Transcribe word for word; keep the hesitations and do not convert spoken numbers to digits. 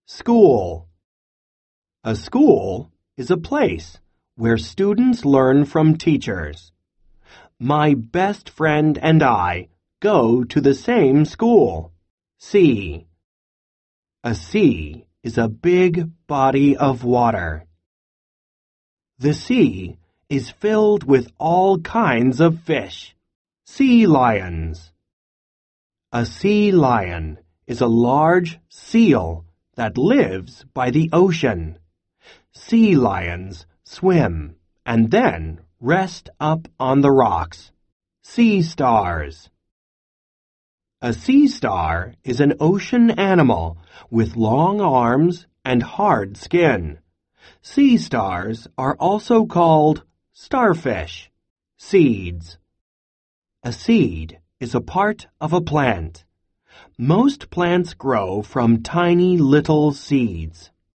School. A school is a place where students learn from teachers. My best friend and I go to the same school. Sea. A sea is a big body of water. The sea is filled with all kinds of fish. Sea lions. A sea lion is a large seal that lives by the ocean. Sea lions swim and then rest up on the rocks. Sea stars. A sea star is an ocean animal with long arms and hard skin. Sea stars are also called starfish. Seeds. A seed is a part of a plant. Most plants grow from tiny little seeds.